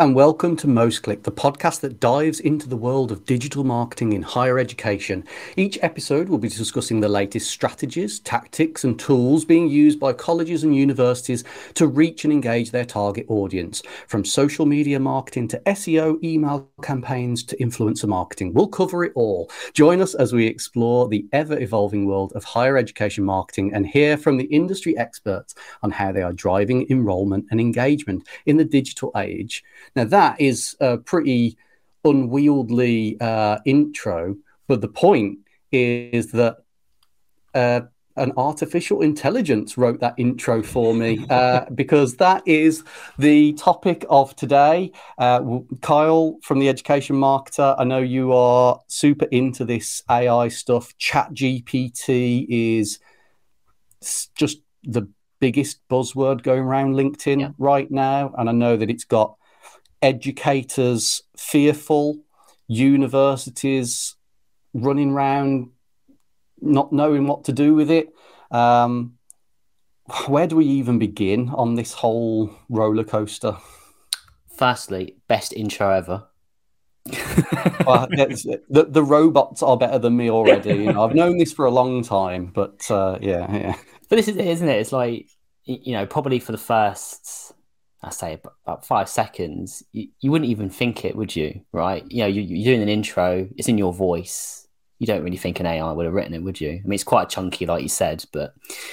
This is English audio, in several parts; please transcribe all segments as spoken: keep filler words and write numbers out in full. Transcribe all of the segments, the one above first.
and welcome to MostClick, the podcast that dives into the world of digital marketing in higher education. Each episode will be discussing the latest strategies, tactics, and tools being used by colleges and universities to reach and engage their target audience, from social media marketing to S E O, email campaigns to influencer marketing. We'll cover it all. Join us as we explore the ever-evolving world of higher education marketing and hear from the industry experts on how they are driving enrollment and engagement in the digital age. Now, that is a pretty unwieldy uh, intro, but the point is that uh, an artificial intelligence wrote that intro for me uh, because that is the topic of today. Uh, Kyle from the Education Marketer, I know you are super into this A I stuff. ChatGPT is just the biggest buzzword going around LinkedIn yeah. right now, and I know that it's got educators fearful, universities running around not knowing what to do with it. Um, where do we even begin on this whole roller coaster? Firstly, best intro ever. Well, the, the robots are better than me already. You know, I've known this for a long time, but uh, yeah, yeah. But this is it, isn't it? It's like, you know, probably for the first, I say about five seconds, you, you wouldn't even think it, would you? Right? You know, you, you're doing an intro, it's in your voice. You don't really think an A I would have written it, would you? I mean, it's quite chunky, like you said, but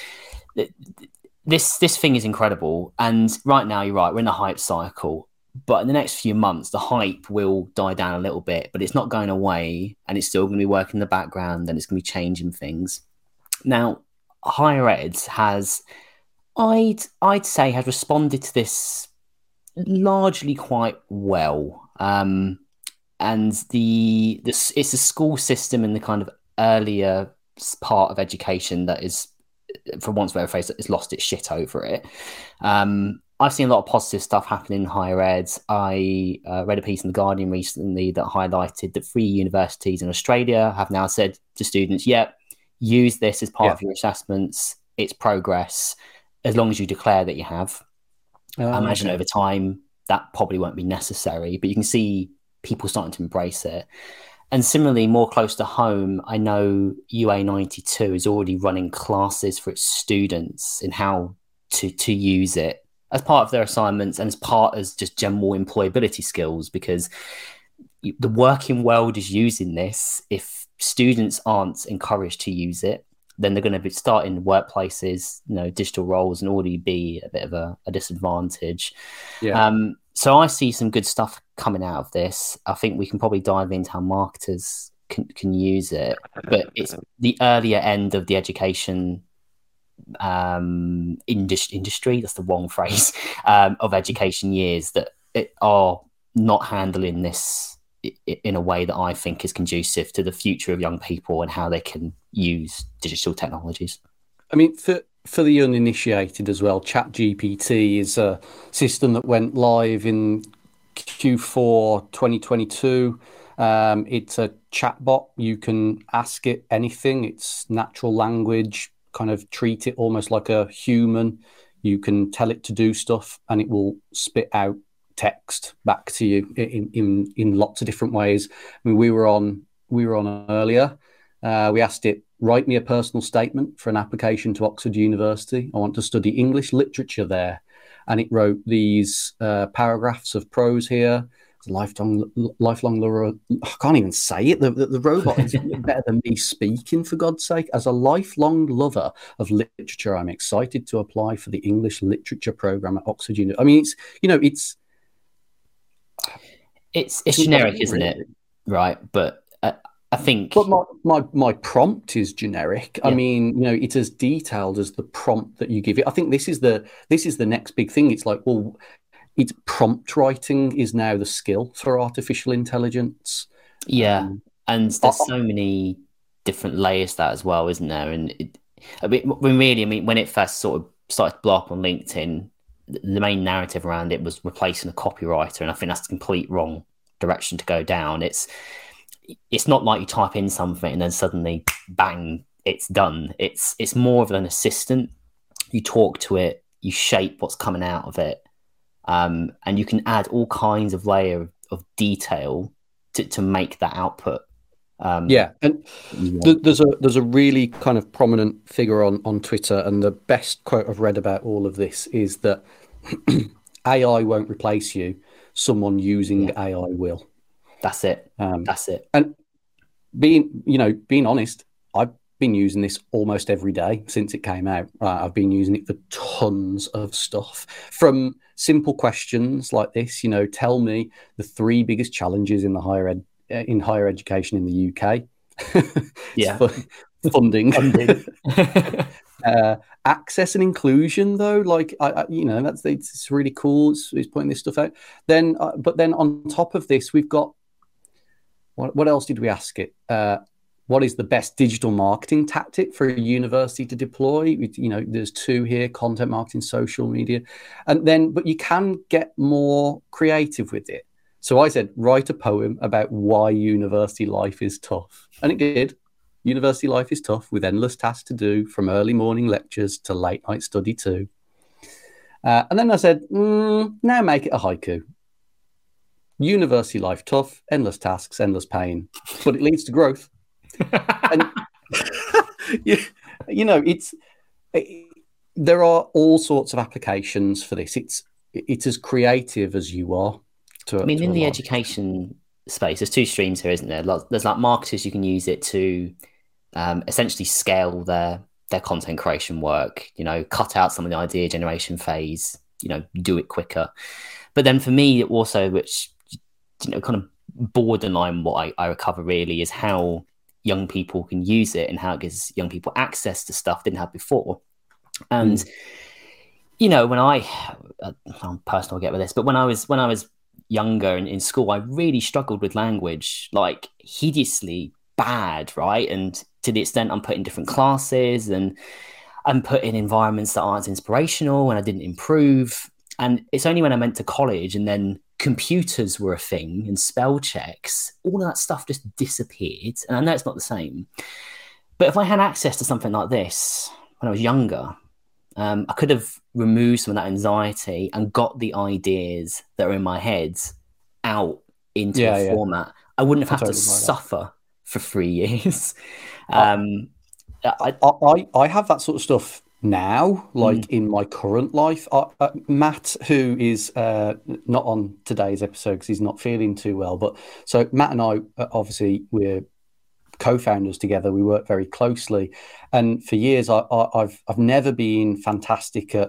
this this thing is incredible. And right now, you're right, we're in a hype cycle. But in the next few months, the hype will die down a little bit, but it's not going away, and it's still going to be working in the background, and it's going to be changing things. Now, higher ed has, I'd I'd say, has responded to this largely quite well. Um, and the this it's a school system in the kind of earlier part of education that is, for once better phrase, has lost its shit over it. Um, I've seen a lot of positive stuff happening in higher ed. I uh, read a piece in The Guardian recently that highlighted that three universities in Australia have now said to students, yep, use this as part yeah. of your assessments. It's progress, as long as you declare that you have. Oh, I imagine okay. over time that probably won't be necessary, but you can see people starting to embrace it. And similarly, more close to home, I know U A ninety-two is already running classes for its students in how to, to use it as part of their assignments and as part as just general employability skills, because the working world is using this. If students aren't encouraged to use it, then they're going to be starting workplaces, you know, digital roles, and already be a bit of a, a disadvantage. Yeah. Um, so I see some good stuff coming out of this. I think we can probably dive into how marketers can, can use it, but it's the earlier end of the education um, indus- industry. That's the wrong phrase um, of education years that it are not handling this in a way that I think is conducive to the future of young people and how they can use digital technologies. I mean, for for the uninitiated as well, ChatGPT is a system that went live in Q four twenty twenty-two. Um, it's a chatbot. You can ask it anything. It's natural language, kind of treat it almost like a human. You can tell it to do stuff and it will spit out text back to you in in in lots of different ways. I mean, we were on we were on earlier. Uh, we asked it, write me a personal statement for an application to Oxford University. I want to study English literature there, and it wrote these uh, paragraphs of prose here. It's a lifelong lifelong lover. I can't even say it. The, the, the robot is better than me speaking, for God's sake. As a lifelong lover of literature, I'm excited to apply for the English literature program at Oxford University. I mean, it's you know, it's. It's it's generic, isn't it? Right, but uh, I think. But my, my my prompt is generic. Yeah. I mean, you know, it's as detailed as the prompt that you give it. I think this is the this is the next big thing. It's like, well, it's prompt writing is now the skill for artificial intelligence. Yeah, um, and there's I, so many different layers to that as well, isn't there? And it, I mean, when really, I mean, when it first sort of started to blow up on LinkedIn, the main narrative around it was replacing a copywriter, and I think that's the complete wrong direction to go down. It's it's not like you type in something and then suddenly bang, it's done. It's it's more of an assistant. You talk to it, you shape what's coming out of it, Um, and you can add all kinds of layer of, of detail to, to make that output. Um, yeah, and th- there's a there's a really kind of prominent figure on on Twitter, and the best quote I've read about all of this is that A I won't replace you, someone using yeah. A I will. That's it. Um, That's it. And being, you know, being honest, I've been using this almost every day since it came out. Uh, I've been using it for tons of stuff, from simple questions like this. You know, tell me the three biggest challenges in the higher ed in higher education in the U K. Yeah, funding, funding. uh, access and inclusion, though. Like, I, I, you know, that's it's really cool. It's, it's pointing this stuff out. Then, uh, but then on top of this, we've got what? What else did we ask it? Uh, what is the best digital marketing tactic for a university to deploy? You know, there's two here: content marketing, social media, and then, but you can get more creative with it. So I said, write a poem about why university life is tough. And it did. University life is tough, with endless tasks to do, from early morning lectures to late night study too. Uh, and then I said, mm, now make it a haiku. University life tough, endless tasks, endless pain, but it leads to growth. And you, you know, it's it, there are all sorts of applications for this. It's it's as creative as you are. To, I mean, in the lot. education space, there's two streams here, isn't there? There's like marketers, you can use it to um, essentially scale their their content creation work, you know, cut out some of the idea generation phase, you know, do it quicker. But then for me, also, which, you know, kind of borderline what I, I recover really is how young people can use it and how it gives young people access to stuff they didn't have before. And, mm. you know, when I, I'm personal, I'll get with this, but when I was, when I was, younger and in school, I really struggled with language, like hideously bad, right? And to the extent I'm put in different classes and I'm put in environments that aren't inspirational, and I didn't improve. And it's only when I went to college and then computers were a thing and spell checks, all of that stuff just disappeared. And I know it's not the same, but if I had access to something like this when I was younger, Um, I could have removed some of that anxiety and got the ideas that are in my head out into yeah, a yeah. format. I wouldn't have had totally to suffer that. for three years. um, I, I, I, I have that sort of stuff now, like mm. in my current life. I, uh, Matt, who is uh, not on today's episode because he's not feeling too well, but so Matt and I, uh, obviously, we're co-founders together. We work very closely, and for years I, I, I've I've never been fantastic at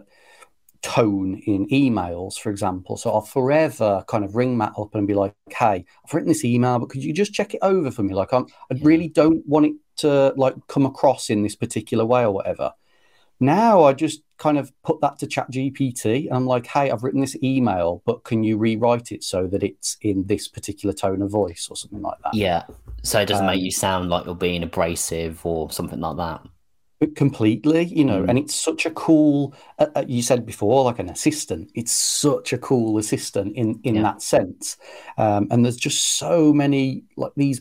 tone in emails, for example. So I'll forever kind of ring Matt up and be like, "Hey, I've written this email, but could you just check it over for me? Like, I'm, I yeah. really don't want it to like come across in this particular way or whatever." Now I just kind of put that to ChatGPT, and I'm like, "Hey, I've written this email, but can you rewrite it so that it's in this particular tone of voice or something like that?" Yeah. So it doesn't um, make you sound like you're being abrasive or something like that. Completely, you know, mm. and it's such a cool, uh, you said before, like an assistant. It's such a cool assistant in, in yeah. that sense. Um, and there's just so many, like these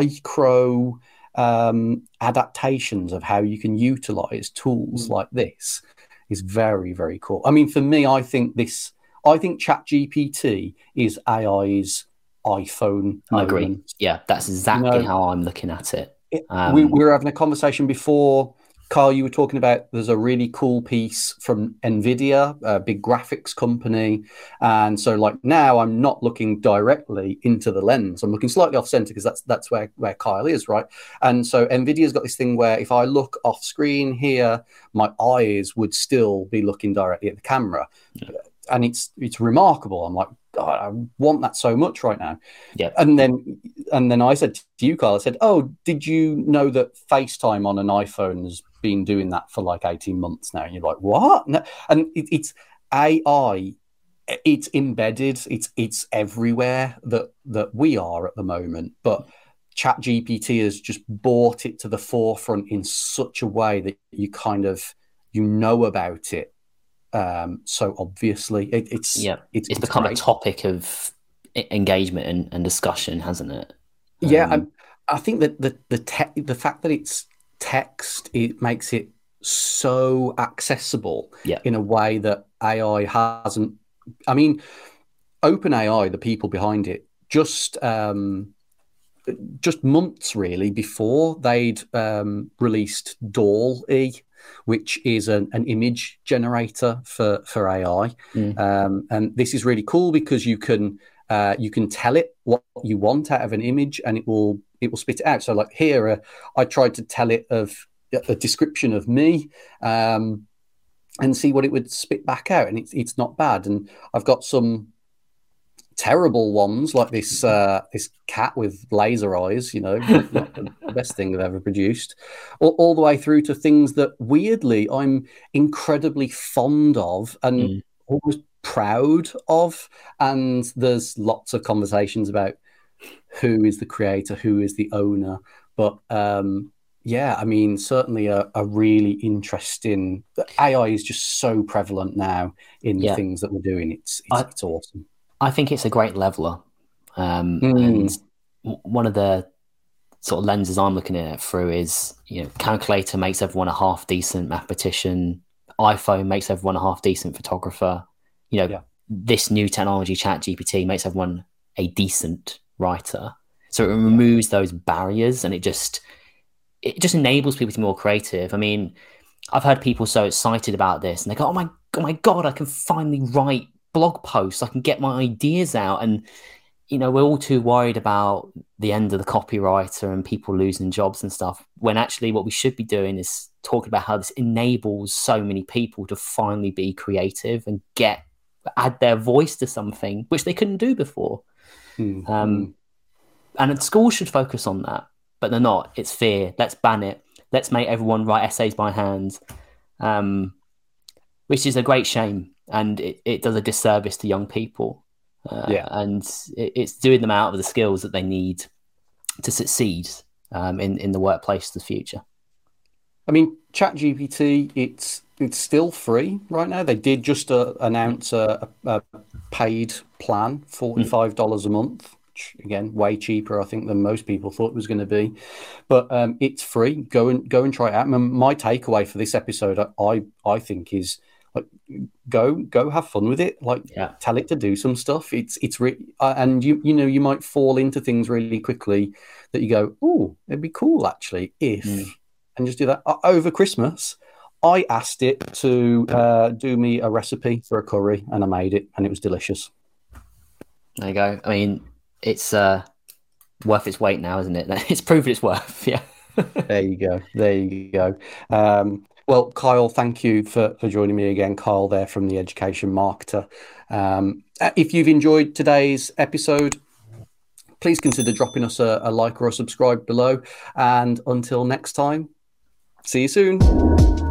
micro um, adaptations of how you can utilize tools mm. like this is very, very cool. I mean, for me, I think this, I think ChatGPT is A I's iPhone. I agree. Moment. Yeah, that's exactly you know, how I'm looking at it. Um, we, we were having a conversation before, Carl, you were talking about there's a really cool piece from NVIDIA, a big graphics company. And so like now I'm not looking directly into the lens. I'm looking slightly off center because that's that's where, where Kyle is, right? And so NVIDIA's got this thing where if I look off screen here, my eyes would still be looking directly at the camera. Yeah. And it's it's remarkable. I'm like, God, I want that so much right now. Yeah. And then and then I said to you, Carl, I said, oh, did you know that FaceTime on an iPhone has been doing that for like eighteen months now? And you're like, what? No. And it, it's A I, it's embedded, it's it's everywhere that that we are at the moment. But ChatGPT has just brought it to the forefront in such a way that you kind of, you know about it. Um, so obviously it, it's, yeah, it's, it's, it's become great. A topic of engagement and, and discussion, hasn't it? Um, yeah. I, I think that the, the, te- the fact that it's text, it makes it so accessible yeah. in a way that A I hasn't I mean, OpenAI, the people behind it, just um, just months really before they'd um, released DALL-E, which is an, an image generator for for A I. Mm. Um, and this is really cool because you can uh, you can tell it what you want out of an image, and it will it will spit it out. So, like here, uh, I tried to tell it of a description of me. Um, and see what it would spit back out, and it's it's not bad. And I've got some terrible ones like this uh, this cat with laser eyes, you know, not the best thing I've ever produced, all, all the way through to things that weirdly I'm incredibly fond of and Mm. almost proud of. And there's lots of conversations about who is the creator, who is the owner, but um, yeah, I mean, certainly a, a really interesting. A I is just so prevalent now in Yeah. the things that we're doing. It's it's, I, it's awesome. I think it's a great leveler. Um, Mm. And w- one of the sort of lenses I'm looking at it through is, you know, calculator makes everyone a half decent mathematician. iPhone makes everyone a half decent photographer. You know, Yeah. this new technology, ChatGPT, makes everyone a decent writer. So it removes those barriers, and it just it just enables people to be more creative. I mean, I've heard people so excited about this, and they go, "Oh my, oh my god, I can finally write blog posts. I can get my ideas out." And you know, we're all too worried about the end of the copywriter and people losing jobs and stuff, when actually what we should be doing is talking about how this enables so many people to finally be creative and get add their voice to something which they couldn't do before. Mm. Um, and schools should focus on that, but they're not. It's fear. Let's ban it. Let's make everyone write essays by hand, um, which is a great shame. And it, it does a disservice to young people. Uh, Yeah. And it, it's doing them out of the skills that they need to succeed um, in, in the workplace of the future. I mean, ChatGPT, it's it's still free right now. They did just uh, announce a, a paid plan, forty-five dollars a month. Which, again, way cheaper, I think, than most people thought it was going to be. But um, it's free. Go and go and try it out. I mean, my takeaway for this episode, I I think, is like go go have fun with it. Like Yeah. tell it to do some stuff. It's it's re- uh, and you you know you might fall into things really quickly that you go, oh, it'd be cool actually if. Mm. And just do that. Over Christmas, I asked it to uh, do me a recipe for a curry, and I made it, and it was delicious. There you go. I mean, it's uh, worth its weight now, isn't it? It's proven its worth. Yeah. There you go. There you go. Um, well, Kyle, thank you for, for joining me again. Kyle there from The Education Marketer. Um, if you've enjoyed today's episode, please consider dropping us a, a like or a subscribe below. And until next time, see you soon.